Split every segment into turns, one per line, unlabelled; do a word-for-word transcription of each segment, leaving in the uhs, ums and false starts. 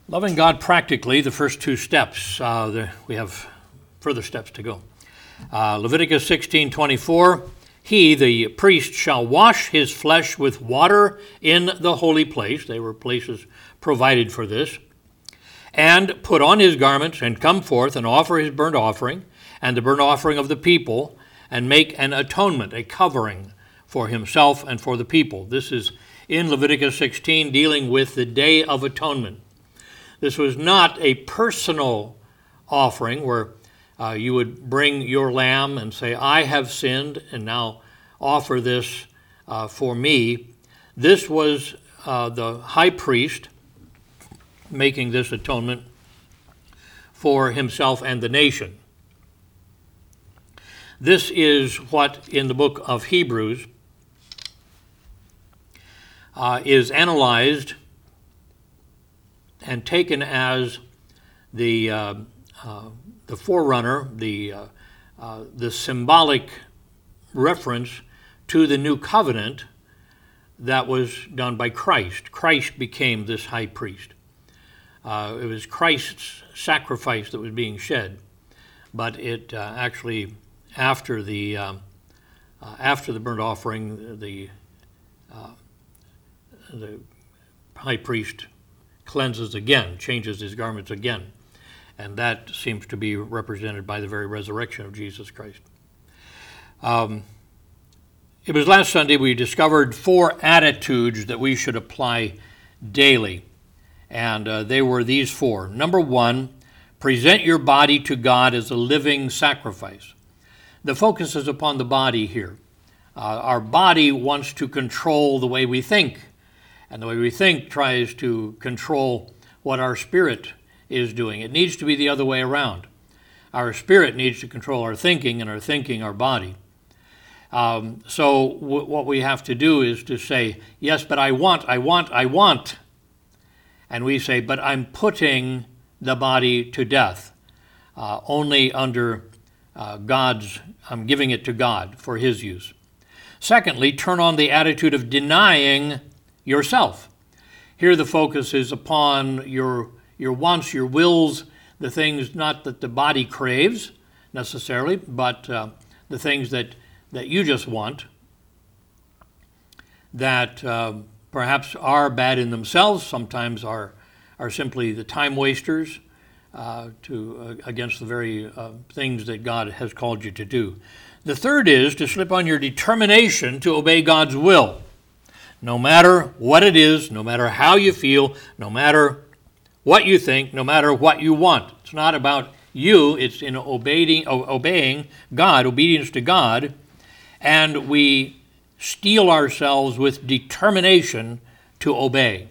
Loving God practically, the first two steps. Uh, the, we have further steps to go. Uh, Leviticus sixteen twenty-four, he, the priest, shall wash his flesh with water in the holy place. They were places provided for this. And put on his garments and come forth and offer his burnt offering and the burnt offering of the people and make an atonement, a covering for himself and for the people. This is in Leviticus sixteen dealing with the Day of Atonement. This was not a personal offering where uh, you would bring your lamb and say, I have sinned, and now offer this uh, for me. This was uh, the high priest making this atonement for himself and the nation. This is what in the book of Hebrews uh, is analyzed and taken as the uh, uh, the forerunner, the uh, uh, the symbolic reference to the new covenant that was done by Christ. Christ became this high priest. Uh, it was Christ's sacrifice that was being shed, but it uh, actually after the um, uh, after the burnt offering, the uh, the high priest cleanses again, changes his garments again. And that seems to be represented by the very resurrection of Jesus Christ. Um, it was last Sunday we discovered four attitudes that we should apply daily. And uh, they were these four. Number one, present your body to God as a living sacrifice. The focus is upon the body here. Uh, our body wants to control the way we think. And the way we think tries to control what our spirit is doing. It needs to be the other way around. Our spirit needs to control our thinking, and our thinking our body. Um, so w- what we have to do is to say, yes, but I want, I want, I want. And we say, but I'm putting the body to death. Uh, only under uh, God's, I'm giving it to God for his use. Secondly, turn on the attitude of denying yourself. Here the focus is upon your your wants, your wills, the things not that the body craves necessarily, but uh, the things that, that you just want, that uh, perhaps are bad in themselves, sometimes are are simply the time wasters uh, to uh, against the very uh, things that God has called you to do. The third is to slip on your determination to obey God's will. No matter what it is, no matter how you feel, no matter what you think, no matter what you want. It's not about you, it's in obeying, obeying God, obedience to God, and we steel ourselves with determination to obey.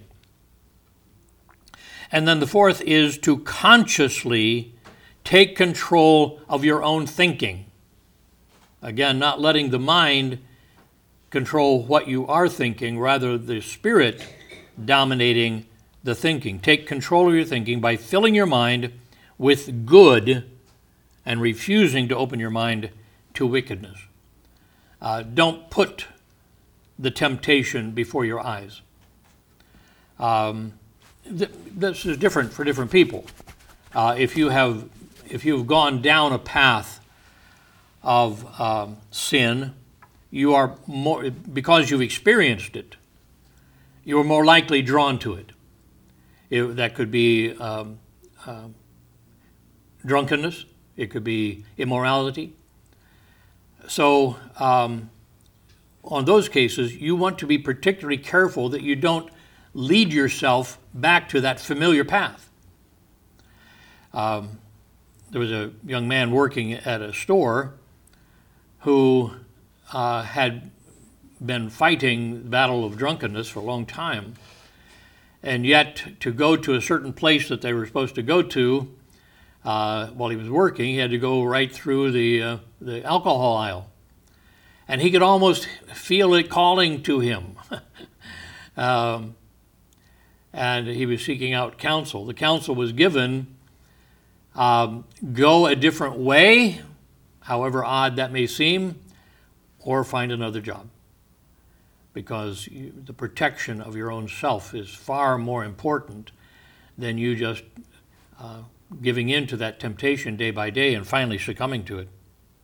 And then the fourth is to consciously take control of your own thinking. Again, not letting the mind control what you are thinking, rather the Spirit dominating the thinking. Take control of your thinking by filling your mind with good and refusing to open your mind to wickedness. Uh, don't put the temptation before your eyes. Um, th- this is different for different people. Uh, if you have, if you've gone down a path of um, sin, you are more, because you've experienced it, you are more likely drawn to it. It that could be um, uh, drunkenness. It could be immorality. So um, on those cases, you want to be particularly careful that you don't lead yourself back to that familiar path. Um, there was a young man working at a store who uh, had been fighting the battle of drunkenness for a long time, and yet to go to a certain place that they were supposed to go to uh, while he was working, he had to go right through the uh, the alcohol aisle, and he could almost feel it calling to him. um, and he was seeking out counsel. The counsel was given, um, go a different way, however odd that may seem, or find another job. Because you, the protection of your own self is far more important than you just uh, giving in to that temptation day by day and finally succumbing to it.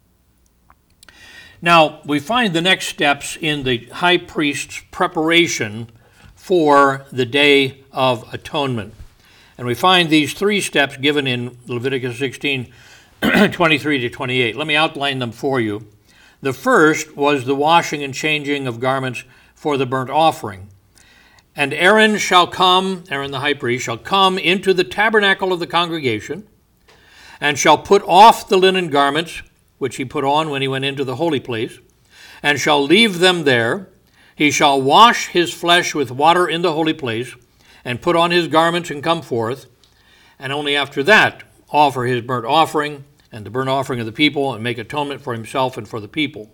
Now, we find the next steps in the high priest's preparation for the Day of Atonement. And we find these three steps given in Leviticus sixteen, twenty-three to twenty-eight. Let me outline them for you. The first was the washing and changing of garments for the burnt offering. And Aaron shall come, Aaron the high priest, shall come into the tabernacle of the congregation, and shall put off the linen garments, which he put on when he went into the holy place, and shall leave them there. He shall wash his flesh with water in the holy place, and put on his garments and come forth, and only after that offer his burnt offering and the burnt offering of the people, and make atonement for himself and for the people.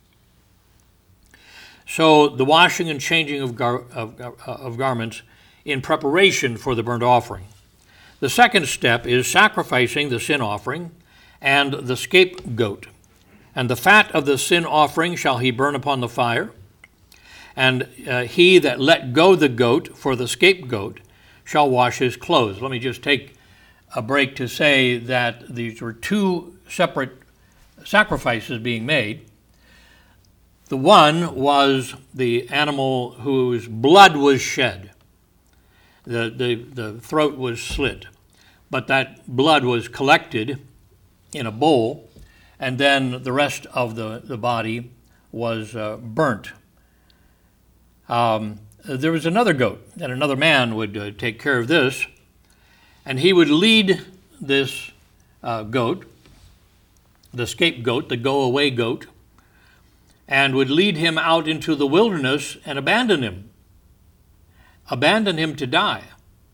So the washing and changing of, gar- of, of garments in preparation for the burnt offering. The second step is sacrificing the sin offering and the scapegoat. And the fat of the sin offering shall he burn upon the fire. And uh, he that let go the goat for the scapegoat shall wash his clothes. Let me just take a break to say that these were two separate sacrifices being made. The one was the animal whose blood was shed. The, the, the throat was slit. But that blood was collected in a bowl, and then the rest of the, the body was uh, burnt. Um, there was another goat, and another man would uh, take care of this, and he would lead this uh, goat, the scapegoat, the go-away goat, and would lead him out into the wilderness and abandon him, abandon him to die.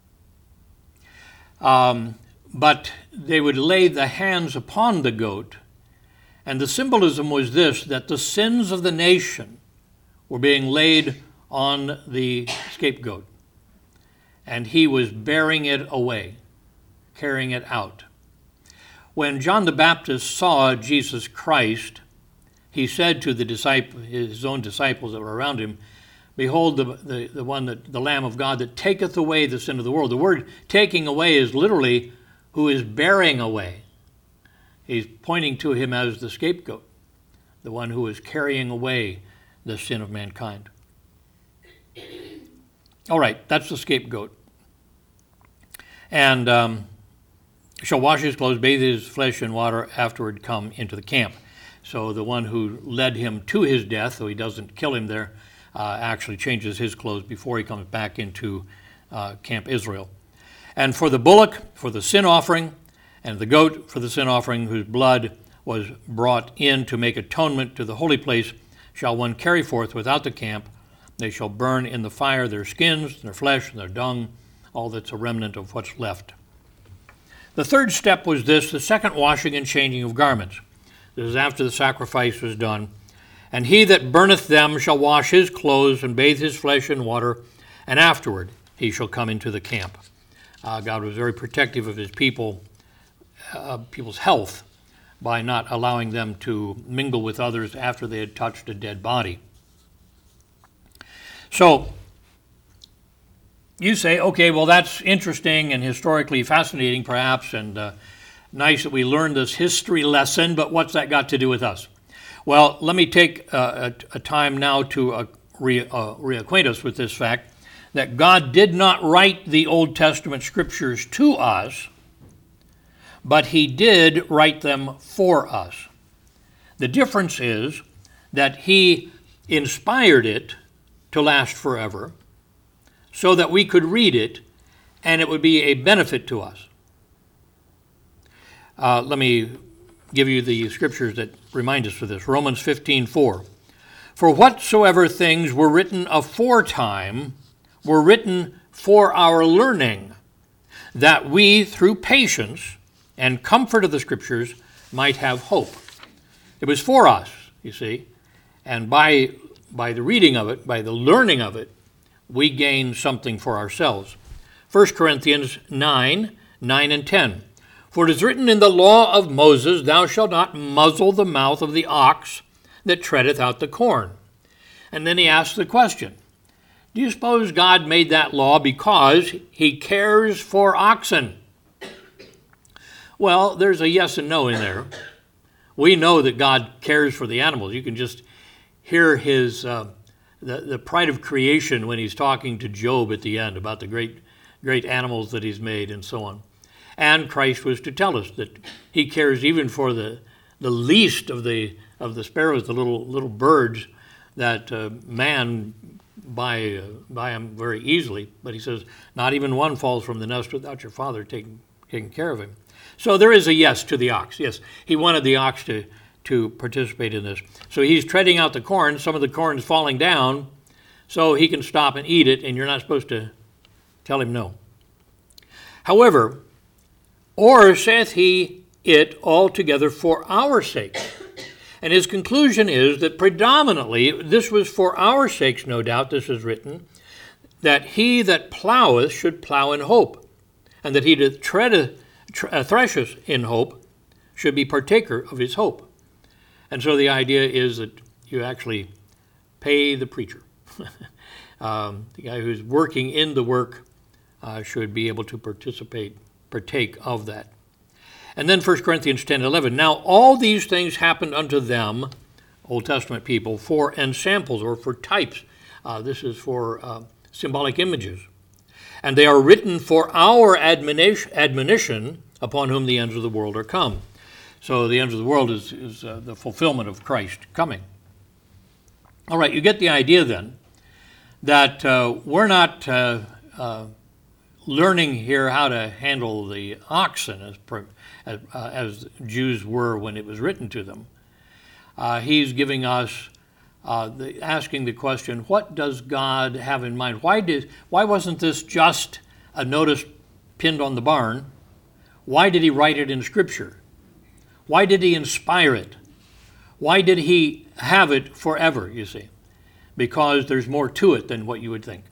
Um, but they would lay the hands upon the goat, and the symbolism was this, that the sins of the nation were being laid on the scapegoat, and he was bearing it away, carrying it out. When John the Baptist saw Jesus Christ, he said to the disciple, his own disciples that were around him, "Behold, the, the, the one, that, the Lamb of God that taketh away the sin of the world." The word taking away is literally who is bearing away. He's pointing to him as the scapegoat, the one who is carrying away the sin of mankind. All right, that's the scapegoat. And um, shall wash his clothes, bathe his flesh in water, afterward come into the camp. So the one who led him to his death, though he doesn't kill him there, uh, actually changes his clothes before he comes back into uh, Camp Israel. And for the bullock, for the sin offering, and the goat for the sin offering, whose blood was brought in to make atonement to the holy place, shall one carry forth without the camp. They shall burn in the fire their skins, their flesh, and their dung, all that's a remnant of what's left. The third step was this, the second washing and changing of garments. This is after the sacrifice was done. And he that burneth them shall wash his clothes and bathe his flesh in water, and afterward he shall come into the camp. Uh, God was very protective of his people, uh, people's health, by not allowing them to mingle with others after they had touched a dead body. So, you say, okay, well, that's interesting and historically fascinating, perhaps, and uh, nice that we learned this history lesson, but what's that got to do with us? Well, let me take uh, a, a time now to uh, re, uh, reacquaint us with this fact that God did not write the Old Testament scriptures to us, but he did write them for us. The difference is that he inspired it to last forever so that we could read it and it would be a benefit to us. Uh, let me give you the scriptures that remind us of this. Romans fifteen four. For whatsoever things were written aforetime were written for our learning, that we, through patience and comfort of the scriptures, might have hope. It was for us, you see, and by, by the reading of it, by the learning of it, we gain something for ourselves. First Corinthians nine, nine and ten. For it is written in the law of Moses, thou shalt not muzzle the mouth of the ox that treadeth out the corn. And then he asks the question, Do you suppose God made that law because he cares for oxen? Well, there's a yes and no in there. We know that God cares for the animals. You can just hear his uh, the, the pride of creation when he's talking to Job at the end about the great, great animals that he's made and so on. And Christ was to tell us that he cares even for the, the least of the of the sparrows, the little little birds that uh, man buy, uh, buy them very easily. But he says, not even one falls from the nest without your Father taking, taking care of him. So there is a yes to the ox. Yes, he wanted the ox to, to participate in this. So he's treading out the corn. Some of the corn is falling down, so he can stop and eat it, and you're not supposed to tell him no. However, or saith he it altogether for our sake. And his conclusion is that predominantly, this was for our sakes, no doubt, this is written, that he that ploweth should plow in hope, and that he that treadeth, uh, thresheth in hope should be partaker of his hope. And so the idea is that you actually pay the preacher. um, the guy who's working in the work uh, should be able to participate, partake of that. And then First Corinthians ten eleven. Now all these things happened unto them, Old Testament people, for ensamples or for types. Uh, this is for uh, symbolic images. And they are written for our admonition, admonition upon whom the ends of the world are come. So the ends of the world is, is uh, the fulfillment of Christ coming. All right, you get the idea then that uh, we're not uh, uh, learning here how to handle the oxen as, as, uh, as Jews were when it was written to them. Uh, he's giving us, uh, the, asking the question, what does God have in mind? Why did? Why wasn't this just a notice pinned on the barn? Why did he write it in Scripture? Why did he inspire it? Why did he have it forever, you see? Because there's more to it than what you would think.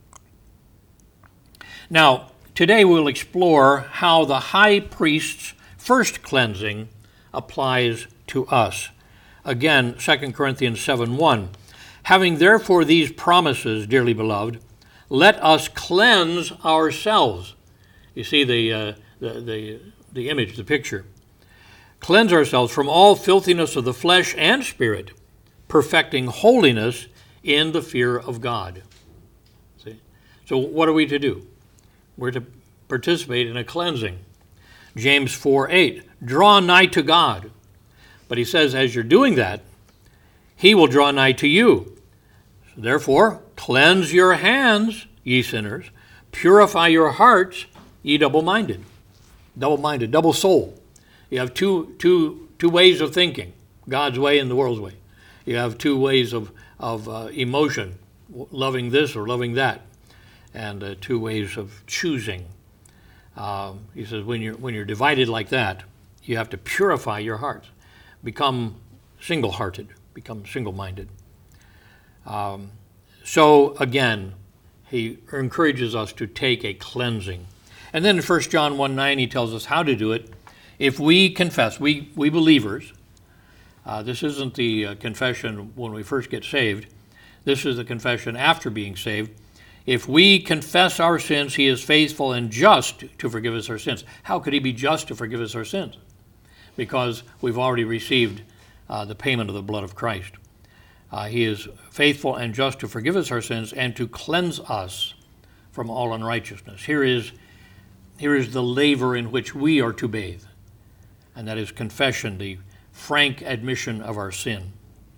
Now, today we'll explore how the high priest's first cleansing applies to us. Again, Second Corinthians seven one. Having therefore these promises, dearly beloved, let us cleanse ourselves. You see the, uh, the, the, the image, the picture. Cleanse ourselves from all filthiness of the flesh and spirit, perfecting holiness in the fear of God. See? So what are we to do? We're to participate in a cleansing. James four eight, draw nigh to God. But he says, as you're doing that, he will draw nigh to you. So therefore, cleanse your hands, ye sinners. Purify your hearts, ye double-minded. Double-minded, double soul. You have two, two, two ways of thinking, God's way and the world's way. You have two ways of, of uh, emotion, loving this or loving that, and uh, two ways of choosing. Um, he says, when you're, when you're divided like that, you have to purify your hearts. Become single-hearted, become single-minded. Um, so, again, he encourages us to take a cleansing. And then in First John one nine, he tells us how to do it. If we confess, we, we believers, uh, this isn't the uh, confession when we first get saved. This is the confession after being saved. If we confess our sins, he is faithful and just to forgive us our sins. How could he be just to forgive us our sins? Because we've already received uh, the payment of the blood of Christ. Uh, he is faithful and just to forgive us our sins and to cleanse us from all unrighteousness. Here is, here is the laver in which we are to bathe, and that is confession, the frank admission of our sin.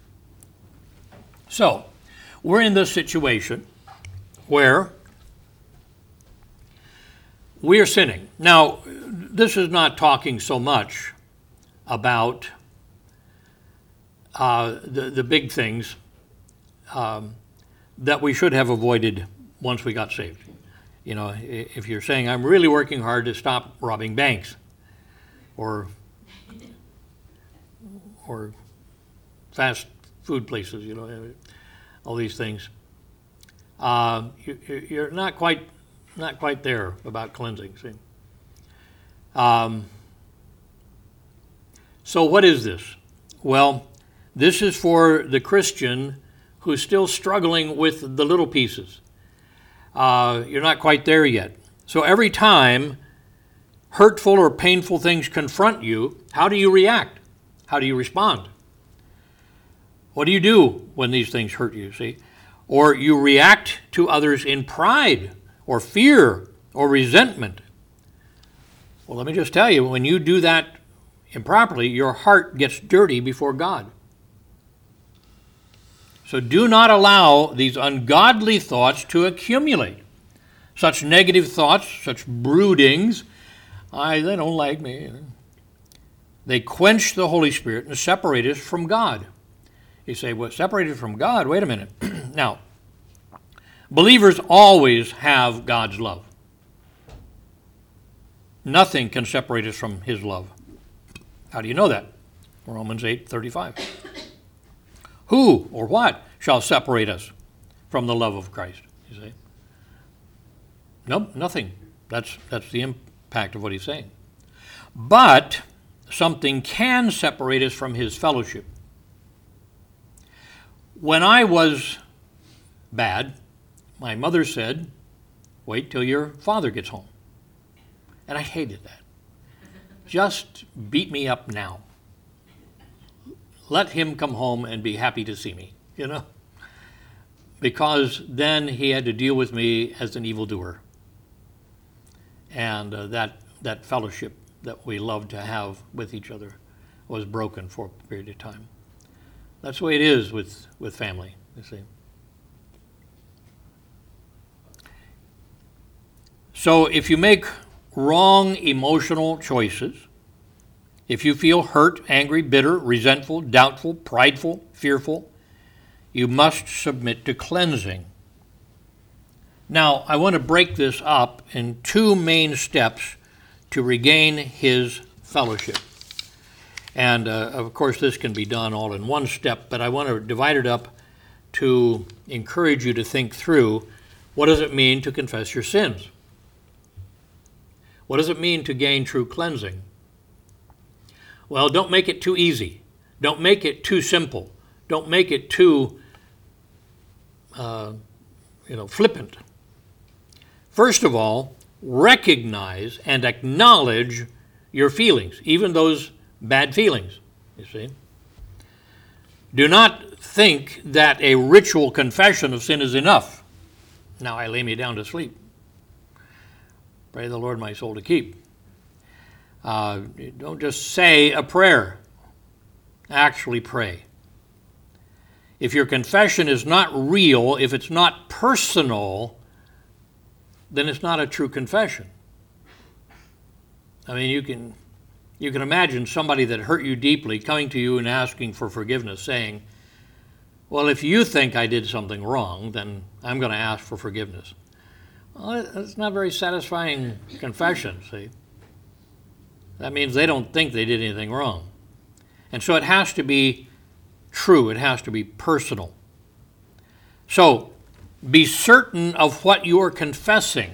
So, we're in this situation where we are sinning. Now, this is not talking so much about uh, the, the big things um, that we should have avoided once we got saved. You know, if you're saying, I'm really working hard to stop robbing banks or or fast food places, you know, all these things, uh, you, you're not quite not quite there about cleansing. See? Um, So what is this? Well, this is for the Christian who's still struggling with the little pieces. uh, you're not quite there yet. So every time hurtful or painful things confront you, how do you react? How do you respond? What do you do when these things hurt you, see? Or you react to others in pride or fear or resentment. Well, let me just tell you, when you do that improperly, your heart gets dirty before God. So do not allow these ungodly thoughts to accumulate. Such negative thoughts, such broodings, I, they don't like me. They quench the Holy Spirit and separate us from God. You say, well, separated from God? Wait a minute. Now, believers always have God's love. Nothing can separate us from his love. How do you know that? Romans eight thirty-five. Who or what shall separate us from the love of Christ? You say? Nope, nothing. That's, that's the impact of what he's saying. But something can separate us from his fellowship. When I was bad, my mother said, wait till your father gets home. And I hated that. Just beat me up now. Let him come home and be happy to see me, you know? Because then he had to deal with me as an evildoer. And uh, that, that fellowship that we loved to have with each other was broken for a period of time. That's the way it is with, with family, you see. So if you make wrong emotional choices, if you feel hurt, angry, bitter, resentful, doubtful, prideful, fearful, you must submit to cleansing. Now, I want to break this up in two main steps to regain his fellowship. And, uh, of course, this can be done all in one step, but I want to divide it up to encourage you to think through, what does it mean to confess your sins? What does it mean to gain true cleansing? Well, don't make it too easy. Don't make it too simple. Don't make it too, uh, you know, flippant. First of all, recognize and acknowledge your feelings, even those bad feelings, you see. Do not think that a ritual confession of sin is enough. Now I lay me down to sleep. Pray the Lord my soul to keep. Uh, don't just say a prayer. Actually pray. If your confession is not real, if it's not personal, then it's not a true confession. I mean, you can you can imagine somebody that hurt you deeply coming to you and asking for forgiveness, saying, well, if you think I did something wrong, then I'm going to ask for forgiveness. Well, that's not a very satisfying confession, see. That means they don't think they did anything wrong. And so it has to be true. It has to be personal. So be certain of what you are confessing.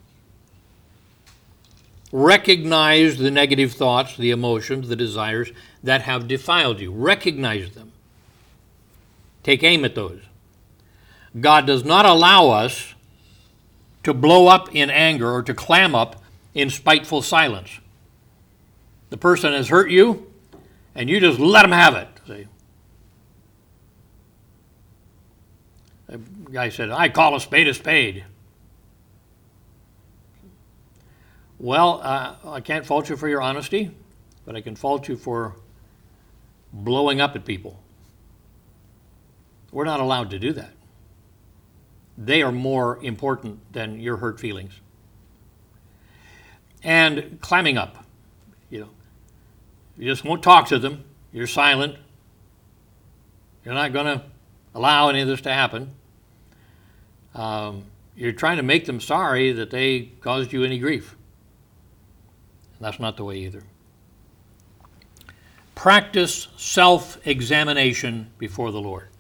Recognize the negative thoughts, the emotions, the desires that have defiled you. Recognize them. Take aim at those. God does not allow us to blow up in anger or to clam up in spiteful silence. The person has hurt you, and you just let them have it. See? The guy said, I call a spade a spade. Well, uh, I can't fault you for your honesty, but I can fault you for blowing up at people. We're not allowed to do that. They are more important than your hurt feelings. And clamming up, you know. You just won't talk to them. You're silent. You're not going to allow any of this to happen. Um, you're trying to make them sorry that they caused you any grief. That's not the way either. Practice self-examination before the Lord.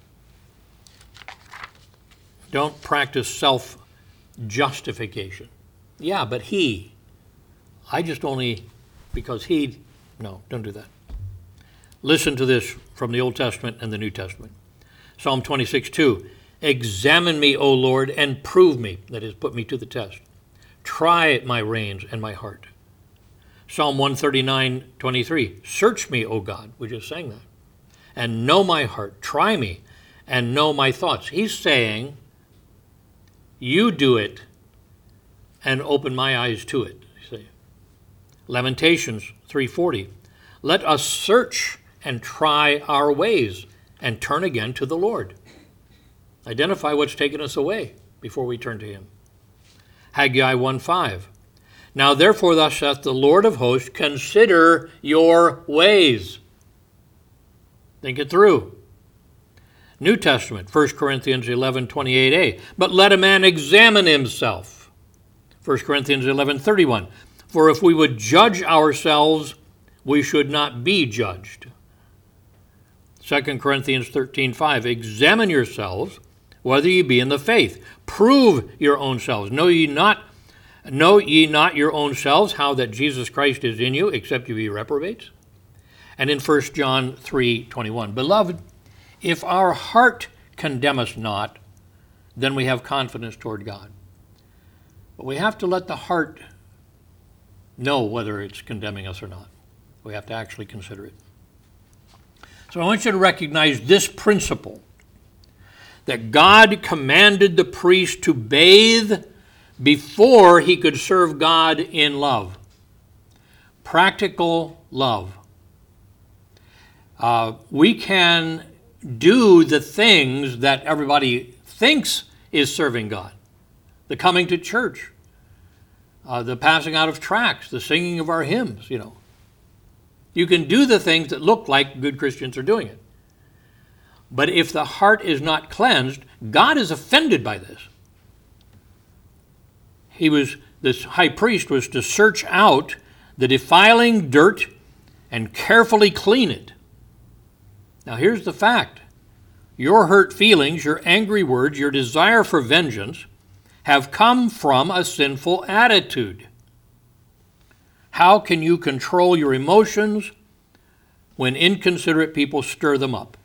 Don't practice self-justification. Yeah, but he. I just only, because he, no, don't do that. Listen to this from the Old Testament and the New Testament. Psalm twenty-six two. Examine me, O Lord, and prove me, that is, put me to the test. Try my reins and my heart. Psalm one thirty-nine, twenty-three, search me, O God, we just sang that, and know my heart. Try me and know my thoughts. He's saying, you do it and open my eyes to it. You see. Lamentations three forty, let us search and try our ways and turn again to the Lord. Identify what's taken us away before we turn to him. Haggai one five, now therefore thus saith the Lord of hosts, consider your ways. Think it through. New Testament, First Corinthians eleven twenty-eight a, but let a man examine himself. First Corinthians eleven thirty-one, for if we would judge ourselves, we should not be judged. Second Corinthians thirteen five, examine yourselves whether ye be in the faith. Prove your own selves. Know ye not, know ye not your own selves how that Jesus Christ is in you, except you be reprobates? And in First John three twenty-one, beloved, if our heart condemn us not, then we have confidence toward God. But we have to let the heart know whether it's condemning us or not. We have to actually consider it. So I want you to recognize this principle, that God commanded the priest to bathe before he could serve God in love. Practical love. Uh, we can do the things that everybody thinks is serving God. The coming to church, uh, the passing out of tracts, the singing of our hymns, you know. You can do the things that look like good Christians are doing it. But if the heart is not cleansed, God is offended by this. He was, this high priest was to search out the defiling dirt and carefully clean it. Now here's the fact. Your hurt feelings, your angry words, your desire for vengeance have come from a sinful attitude. How can you control your emotions when inconsiderate people stir them up?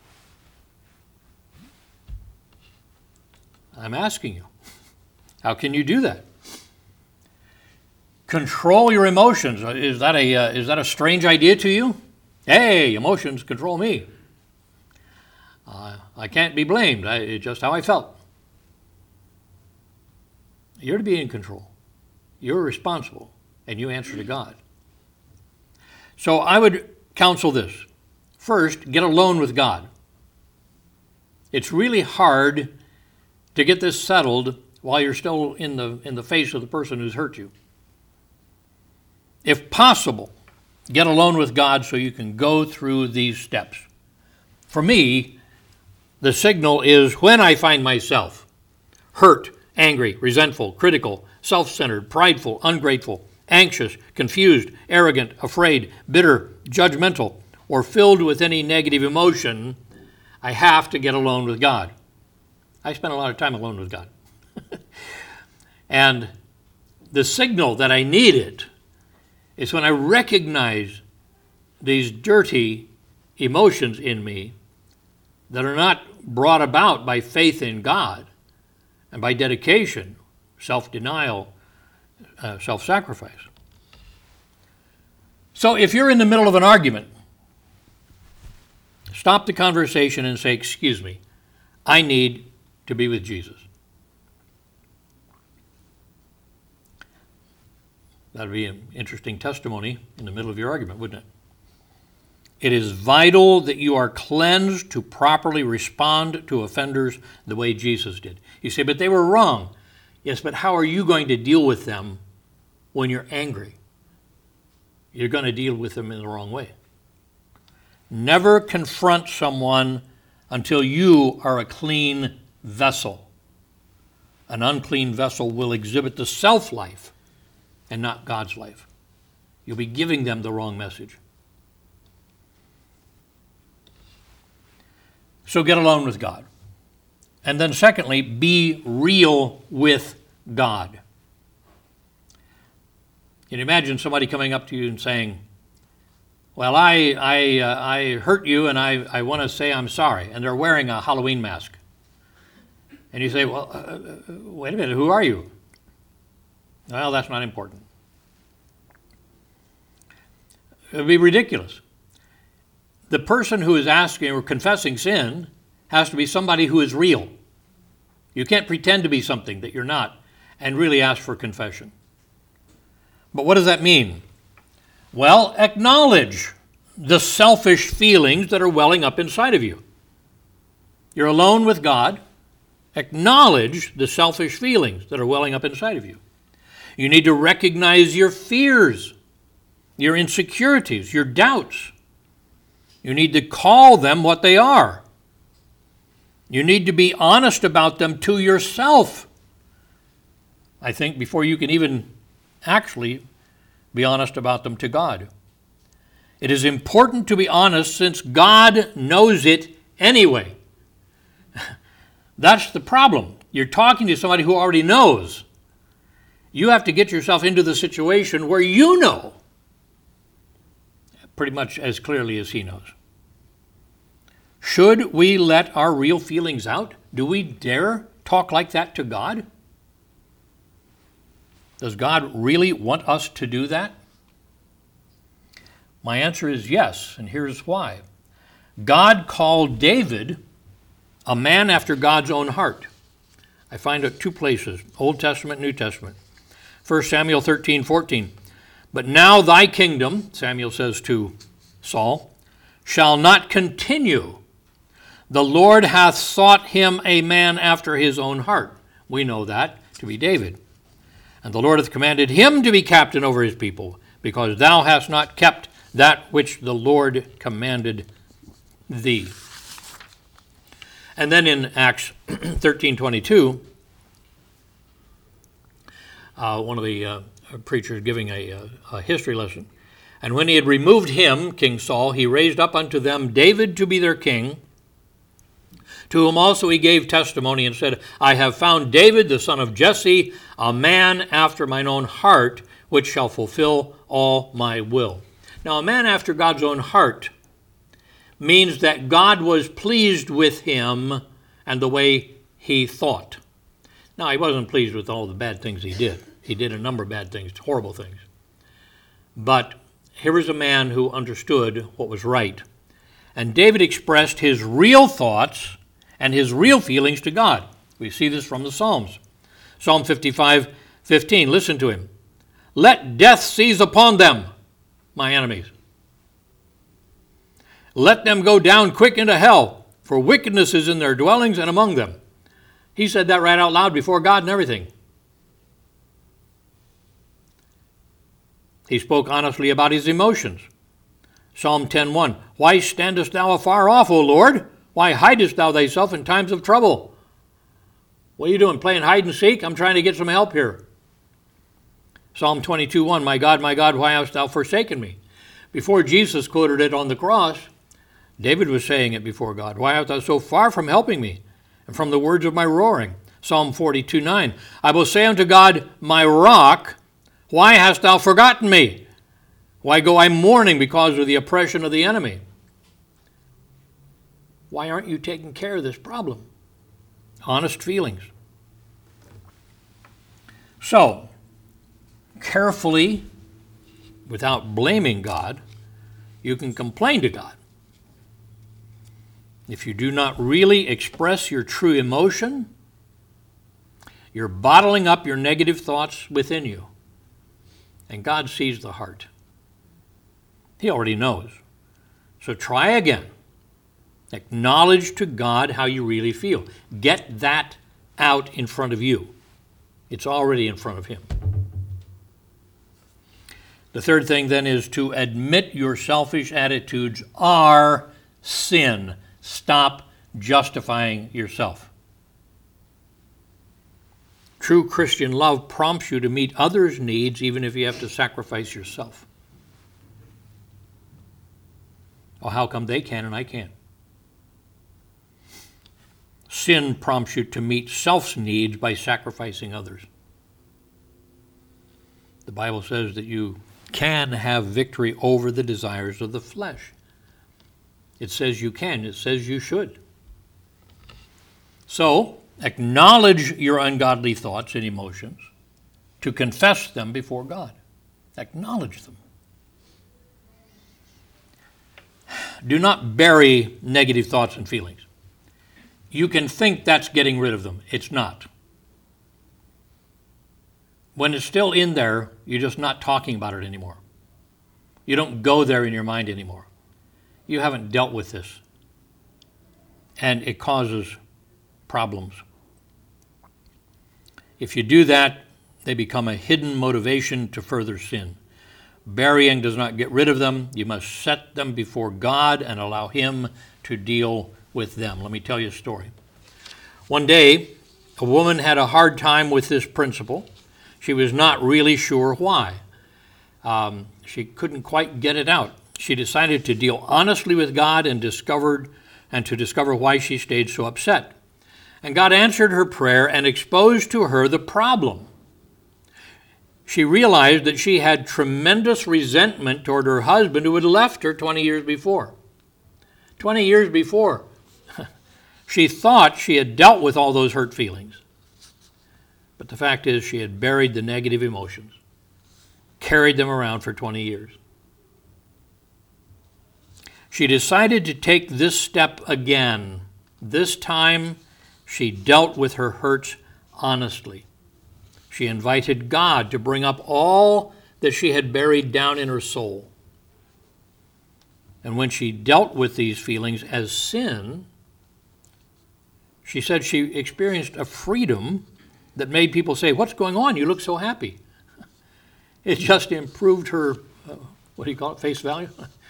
I'm asking you. How can you do that? Control your emotions. Is that a uh, is that a strange idea to you? Hey, emotions control me. Uh, I can't be blamed. I, it's just how I felt. You're to be in control. You're responsible, and you answer to God. So I would counsel this. First, get alone with God. It's really hard to get this settled while you're still in the in the face of the person who's hurt you. If possible, get alone with God so you can go through these steps. For me, the signal is when I find myself hurt, angry, resentful, critical, self-centered, prideful, ungrateful, anxious, confused, arrogant, afraid, bitter, judgmental, or filled with any negative emotion, I have to get alone with God. I spend a lot of time alone with God. And the signal that I need it is when I recognize these dirty emotions in me that are not brought about by faith in God and by dedication, self-denial, uh, self-sacrifice. So if you're in the middle of an argument, stop the conversation and say, excuse me, I need to be with Jesus. That would be an interesting testimony in the middle of your argument, wouldn't it? It is vital that you are cleansed to properly respond to offenders the way Jesus did. You say, but they were wrong. Yes, but how are you going to deal with them when you're angry? You're going to deal with them in the wrong way. Never confront someone until you are a clean vessel. An unclean vessel will exhibit the self-life and not God's life. You'll be giving them the wrong message. So get alone with God. And then secondly, be real with God. Can you imagine somebody coming up to you and saying, well, I I uh, I hurt you and I, I want to say I'm sorry. And they're wearing a Halloween mask. And you say, well, uh, wait a minute, who are you? Well, that's not important. It would be ridiculous. The person who is asking or confessing sin has to be somebody who is real. You can't pretend to be something that you're not and really ask for confession. But what does that mean? Well, acknowledge the selfish feelings that are welling up inside of you. You're alone with God. Acknowledge the selfish feelings that are welling up inside of you. You need to recognize your fears, your insecurities, your doubts. You need to call them what they are. You need to be honest about them to yourself. I think before you can even actually be honest about them to God. It is important to be honest since God knows it anyway. That's the problem. You're talking to somebody who already knows. You have to get yourself into the situation where you know pretty much as clearly as he knows. Should we let our real feelings out? Do we dare talk like that to God? Does God really want us to do that? My answer is yes, and here's why. God called David a man after God's own heart. I find it two places, Old Testament, New Testament. First Samuel thirteen fourteen. But now thy kingdom, Samuel says to Saul, shall not continue. The Lord hath sought him a man after his own heart. We know that to be David. And the Lord hath commanded him to be captain over his people, because thou hast not kept that which the Lord commanded thee. And then in Acts thirteen twenty-two, uh, one of the uh, preachers giving a, a, a history lesson. And when he had removed him, King Saul, he raised up unto them David to be their king, to whom also he gave testimony and said, I have found David, the son of Jesse, a man after mine own heart, which shall fulfill all my will. Now, a man after God's own heart means that God was pleased with him and the way he thought. Now, he wasn't pleased with all the bad things he did. He did a number of bad things, horrible things. But here was a man who understood what was right. And David expressed his real thoughts and his real feelings to God. We see this from the Psalms. Psalm fifty-five fifteen, listen to him. Let death seize upon them, my enemies. Let them go down quick into hell, for wickedness is in their dwellings and among them. He said that right out loud before God and everything. He spoke honestly about his emotions. Psalm ten one, why standest thou afar off, O Lord? Why hidest thou thyself in times of trouble? What are you doing, playing hide and seek? I'm trying to get some help here. Psalm twenty-two one, my God, my God, why hast thou forsaken me? Before Jesus quoted it on the cross, David was saying it before God. Why art thou so far from helping me and from the words of my roaring? Psalm forty-two nine, I will say unto God, my rock, why hast thou forgotten me? Why go I mourning because of the oppression of the enemy? Why aren't you taking care of this problem? Honest feelings. So, carefully, without blaming God, you can complain to God. If you do not really express your true emotion, you're bottling up your negative thoughts within you. And God sees the heart. He already knows. So try again. Acknowledge to God how you really feel. Get that out in front of you. It's already in front of him. The third thing then is to admit your selfish attitudes are sin. Stop justifying yourself. True Christian love prompts you to meet others' needs even if you have to sacrifice yourself. Well, how come they can and I can't? Sin prompts you to meet self's needs by sacrificing others. The Bible says that you can have victory over the desires of the flesh. It says you can. It says you should. So, acknowledge your ungodly thoughts and emotions, to confess them before God. Acknowledge them. Do not bury negative thoughts and feelings. You can think that's getting rid of them. It's not. When it's still in there, you're just not talking about it anymore. You don't go there in your mind anymore. You haven't dealt with this. And it causes problems. If you do that, they become a hidden motivation to further sin. Burying does not get rid of them. You must set them before God and allow Him to deal with them. Let me tell you a story. One day, a woman had a hard time with this principle. She was not really sure why. Um, she couldn't quite get it out. She decided to deal honestly with God and discovered and to discover why she stayed so upset. And God answered her prayer and exposed to her the problem. She realized that she had tremendous resentment toward her husband who had left her twenty years before. twenty years before. She thought she had dealt with all those hurt feelings. But the fact is she had buried the negative emotions, carried them around for twenty years. She decided to take this step again. This time, she dealt with her hurts honestly. She invited God to bring up all that she had buried down in her soul. And when she dealt with these feelings as sin, she said she experienced a freedom that made people say, "What's going on? You look so happy." It just improved her, uh, what do you call it, face value?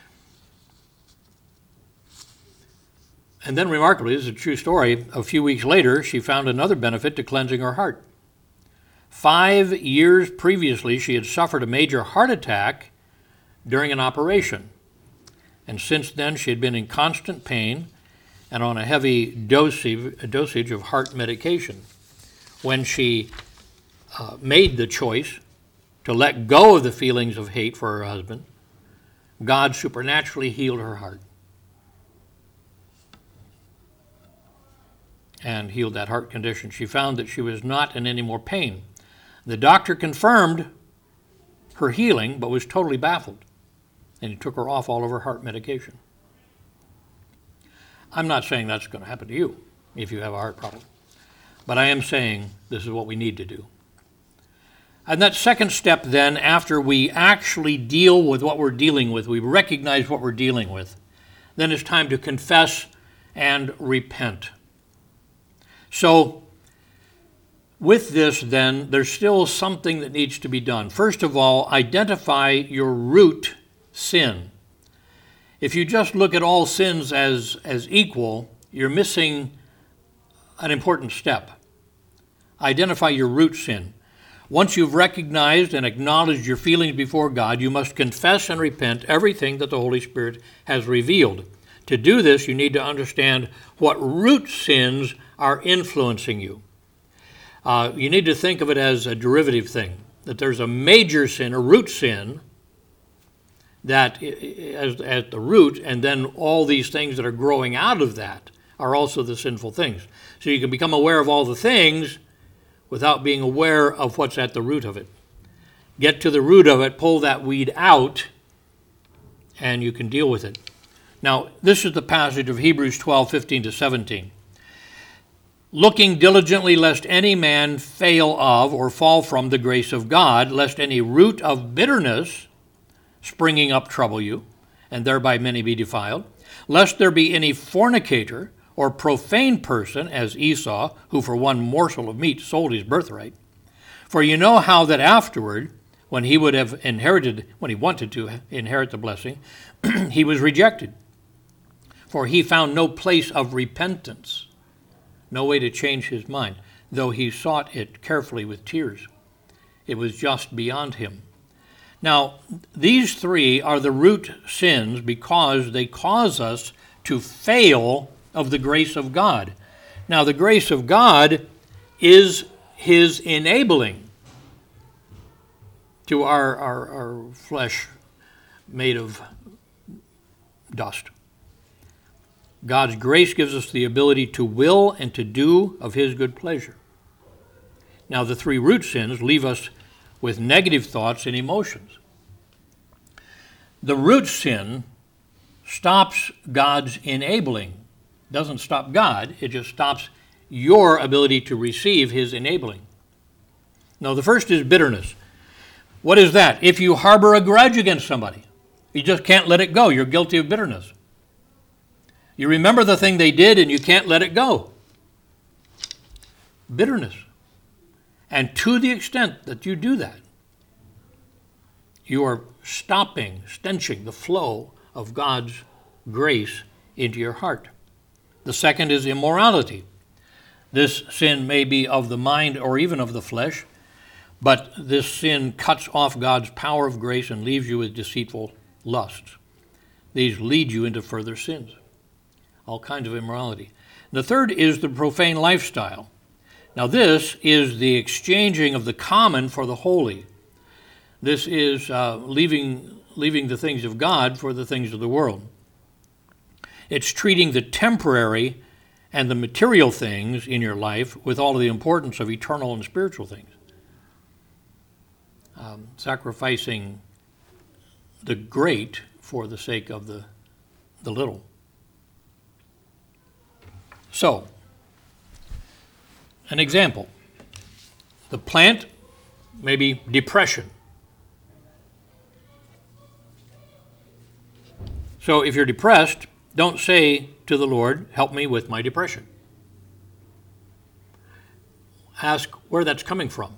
And then remarkably, this is a true story, a few weeks later, she found another benefit to cleansing her heart. Five years previously, she had suffered a major heart attack during an operation. And since then, she had been in constant pain and on a heavy dosage, dosage of heart medication. When she uh, made the choice to let go of the feelings of hate for her husband, God supernaturally healed her heart and healed that heart condition. She found that she was not in any more pain. The doctor confirmed her healing, but was totally baffled, and he took her off all of her heart medication. I'm not saying that's going to happen to you if you have a heart problem, but I am saying this is what we need to do. And that second step then, after we actually deal with what we're dealing with, we recognize what we're dealing with, then it's time to confess and repent. So, with this then, there's still something that needs to be done. First of all, identify your root sin. If you just look at all sins as, as equal, you're missing an important step. Identify your root sin. Once you've recognized and acknowledged your feelings before God, you must confess and repent everything that the Holy Spirit has revealed. To do this, you need to understand what root sins are influencing you. Uh, you need to think of it as a derivative thing, that there's a major sin, a root sin, that as at the root, and then all these things that are growing out of that are also the sinful things. So you can become aware of all the things without being aware of what's at the root of it. Get to the root of it, pull that weed out, and you can deal with it. Now, this is the passage of Hebrews twelve, fifteen to seventeen. Looking diligently lest any man fail of or fall from the grace of God, lest any root of bitterness springing up trouble you, and thereby many be defiled, lest there be any fornicator or profane person, as Esau, who for one morsel of meat sold his birthright. For you know how that afterward, when he would have inherited, when he wanted to inherit the blessing, he was rejected. For he found no place of repentance, no way to change his mind, though he sought it carefully with tears. It was just beyond him. Now, these three are the root sins because they cause us to fail of the grace of God. Now, the grace of God is his enabling to our, our, our flesh made of dust. God's grace gives us the ability to will and to do of his good pleasure. Now, the three root sins leave us with negative thoughts and emotions. The root sin stops God's enabling. Doesn't stop God, it just stops your ability to receive his enabling. Now, the first is bitterness. What is that? If you harbor a grudge against somebody, you just can't let it go. You're guilty of bitterness. You remember the thing they did and you can't let it go. Bitterness. And to the extent that you do that, you are stopping, stenching the flow of God's grace into your heart. The second is immorality. This sin may be of the mind or even of the flesh, but this sin cuts off God's power of grace and leaves you with deceitful lusts. These lead you into further sins, all kinds of immorality. The third is the profane lifestyle. Now, this is the exchanging of the common for the holy. This is uh, leaving, leaving the things of God for the things of the world. It's treating the temporary and the material things in your life with all of the importance of eternal and spiritual things. Um, sacrificing the great for the sake of the, the little. So, an example. The plant may be depression. So if you're depressed, don't say to the Lord, help me with my depression. Ask where that's coming from.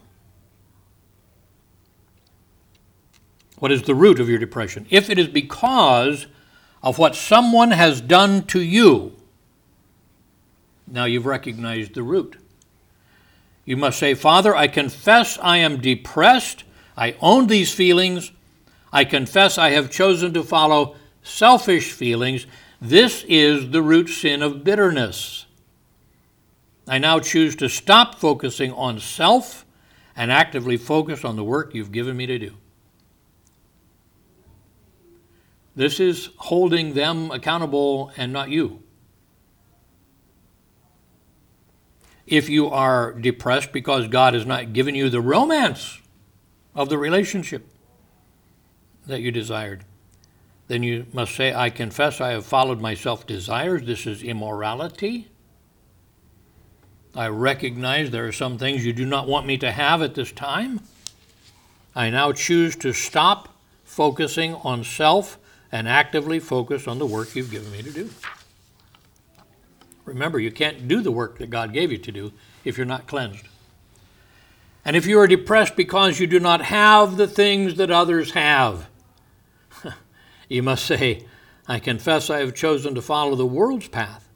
What is the root of your depression? If it is because of what someone has done to you, now you've recognized the root. You must say, Father, I confess I am depressed. I own these feelings. I confess I have chosen to follow selfish feelings. This is the root sin of bitterness. I now choose to stop focusing on self and actively focus on the work you've given me to do. This is holding them accountable and not you. If you are depressed because God has not given you the romance of the relationship that you desired, then you must say, I confess I have followed my self-desires. This is immorality. I recognize there are some things you do not want me to have at this time. I now choose to stop focusing on self and actively focus on the work you've given me to do. Remember, you can't do the work that God gave you to do if you're not cleansed. And if you are depressed because you do not have the things that others have, you must say, I confess I have chosen to follow the world's path.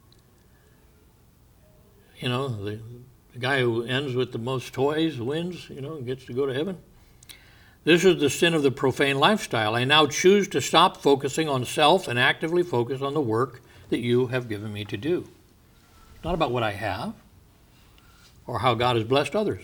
You know, the, the guy who ends with the most toys wins, you know, and gets to go to heaven. This is the sin of the profane lifestyle. I now choose to stop focusing on self and actively focus on the work that you have given me to do. It's not about what I have or how God has blessed others.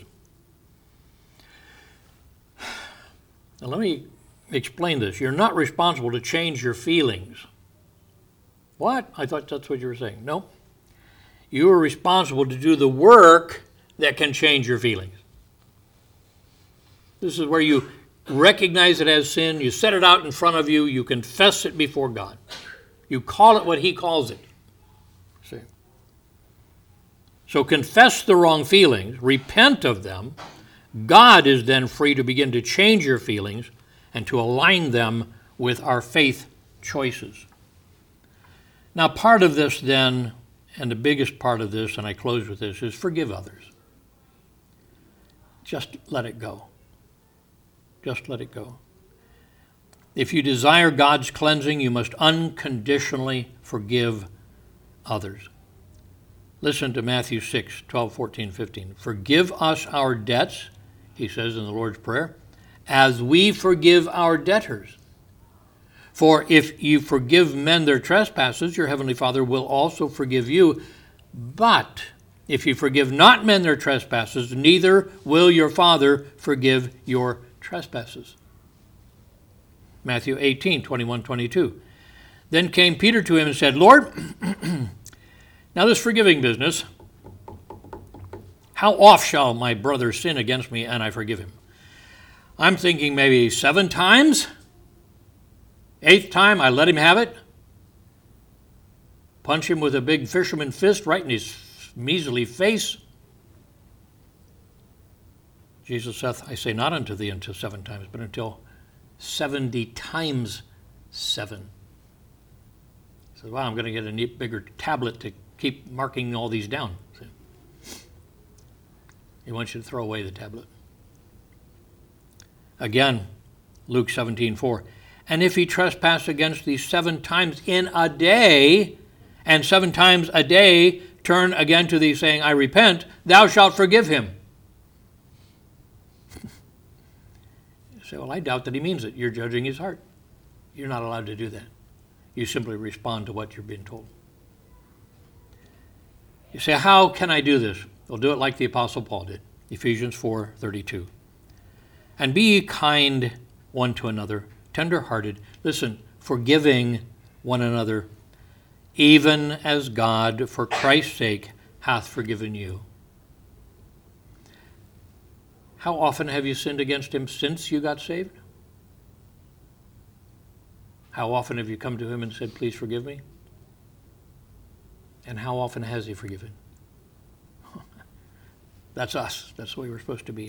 Now let me explain this. You're not responsible to change your feelings. What? I thought that's what you were saying. No. You are responsible to do the work that can change your feelings. This is where you recognize it as sin, you set it out in front of you, you confess it before God. You call it what he calls it. See? So confess the wrong feelings, repent of them. God is then free to begin to change your feelings and to align them with our faith choices. Now, part of this then, and the biggest part of this, and I close with this, is forgive others. Just let it go. Just let it go. If you desire God's cleansing, you must unconditionally forgive others. Listen to Matthew six, twelve, fourteen, fifteen. Forgive us our debts, he says in the Lord's Prayer, as we forgive our debtors. For if you forgive men their trespasses, your heavenly Father will also forgive you. But if you forgive not men their trespasses, neither will your Father forgive your trespasses. Matthew eighteen, twenty-one, twenty-two. Then came Peter to him and said, Lord, Now this forgiving business, how oft shall my brother sin against me and I forgive him? I'm thinking maybe seven times. Eighth time, I let him have it. Punch him with a big fisherman fist right in his measly face. Jesus saith, I say not unto thee until seven times, but until seventy times seven. He says, wow, I'm going to get a neat, bigger tablet to keep marking all these down. See? He wants you to throw away the tablet. Again, Luke seventeen four. And if he trespass against thee seven times in a day, and seven times a day turn again to thee, saying, I repent, thou shalt forgive him. You say, well, I doubt that he means it. You're judging his heart. You're not allowed to do that. You simply respond to what you're being told. You say, how can I do this? Well, do it like the Apostle Paul did. Ephesians four thirty-two. And be ye kind one to another, tender-hearted. Listen, forgiving one another, even as God, for Christ's sake, hath forgiven you. How often have you sinned against him since you got saved? How often have you come to him and said, please forgive me? And how often has he forgiven? That's us. That's the way we're supposed to be.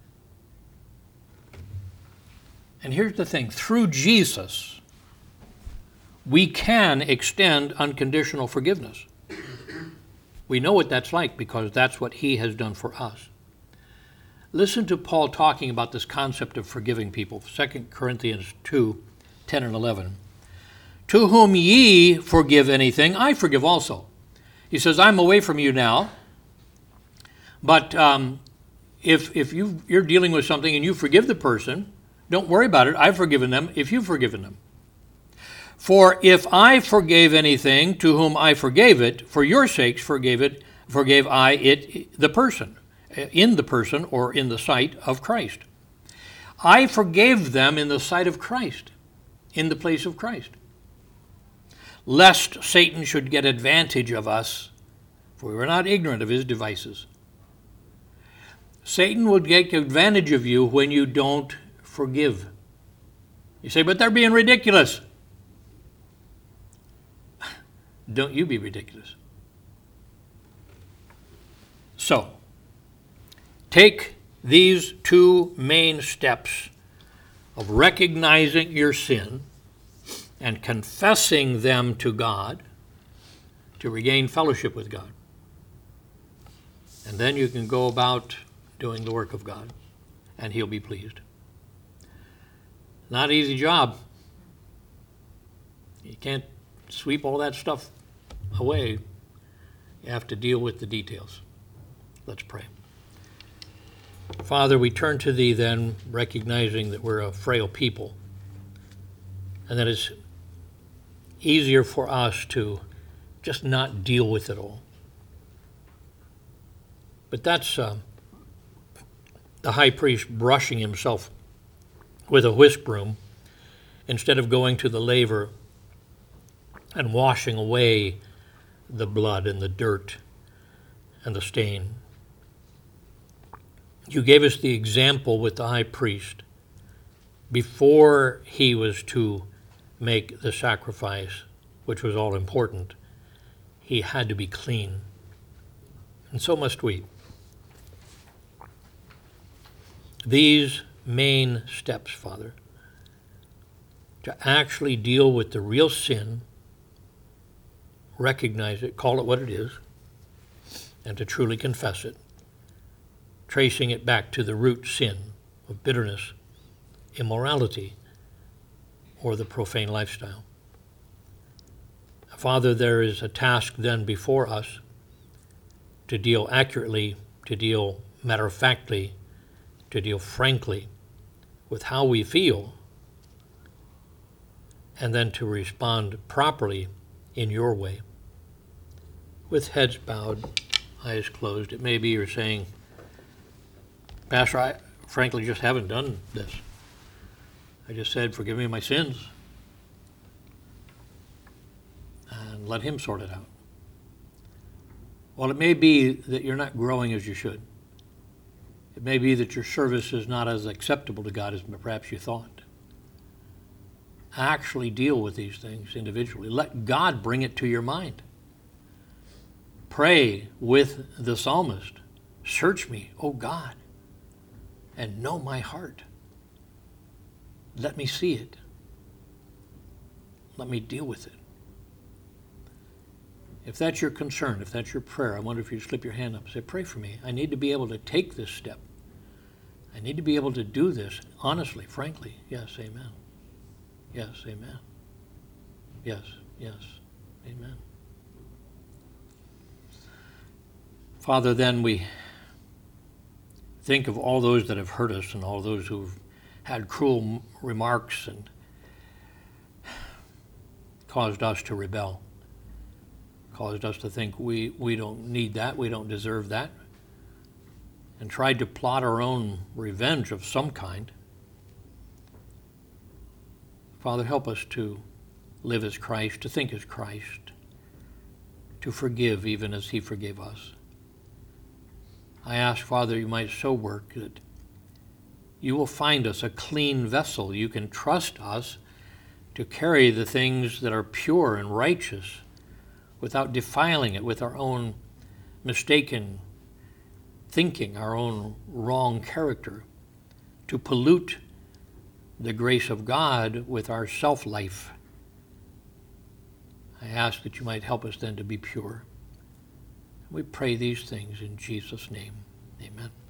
And here's the thing. Through Jesus, we can extend unconditional forgiveness. We know what that's like because that's what he has done for us. Listen to Paul talking about this concept of forgiving people. Second Corinthians two, ten and eleven. To whom ye forgive anything, I forgive also. He says, I'm away from you now, but um, if, if you, you're dealing with something and you forgive the person, don't worry about it. I've forgiven them if you've forgiven them. For if I forgave anything to whom I forgave it, for your sakes forgave it, forgave I it, the person, in the person or in the sight of Christ. I forgave them in the sight of Christ, in the place of Christ. Lest Satan should get advantage of us, for we were not ignorant of his devices. Satan would take advantage of you when you don't forgive. You say, but they're being ridiculous. Don't you be ridiculous. So, take these two main steps of recognizing your sin and confessing them to God to regain fellowship with God. And then you can go about doing the work of God, and he'll be pleased. Not an easy job. You can't sweep all that stuff away. You have to deal with the details. Let's pray. Father, we turn to thee then, recognizing that we're a frail people, and that it's easier for us to just not deal with it all. But that's uh, the high priest brushing himself with a whisk broom instead of going to the laver and washing away the blood and the dirt and the stain. You gave us the example with the high priest. Before he was to make the sacrifice, which was all important, he had to be clean. And so must we. These main steps, Father, to actually deal with the real sin, recognize it, call it what it is, and to truly confess it, tracing it back to the root sin of bitterness, immorality, or the profane lifestyle. Father, there is a task then before us to deal accurately, to deal matter-of-factly, to deal frankly with how we feel, and then to respond properly in your way. With heads bowed, eyes closed, it may be you're saying, Pastor, I frankly just haven't done this. I just said, forgive me my sins, and let him sort it out. Well, it may be that you're not growing as you should. It may be that your service is not as acceptable to God as perhaps you thought. Actually deal with these things individually. Let God bring it to your mind. Pray with the psalmist. Search me, O God, and know my heart. Let me see it. Let me deal with it. If that's your concern, if that's your prayer, I wonder if you slip your hand up and say, pray for me. I need to be able to take this step. I need to be able to do this honestly, frankly. Yes, amen. Yes, amen. Yes, yes, amen. Father, then we think of all those that have hurt us and all those who've had cruel remarks and caused us to rebel, caused us to think we, we don't need that, we don't deserve that, and tried to plot our own revenge of some kind. Father, help us to live as Christ, to think as Christ, to forgive even as he forgave us. I ask, Father, you might so work that you will find us a clean vessel. You can trust us to carry the things that are pure and righteous without defiling it with our own mistaken thinking, our own wrong character, to pollute the grace of God with our self-life. I ask that you might help us then to be pure. We pray these things in Jesus' name. Amen.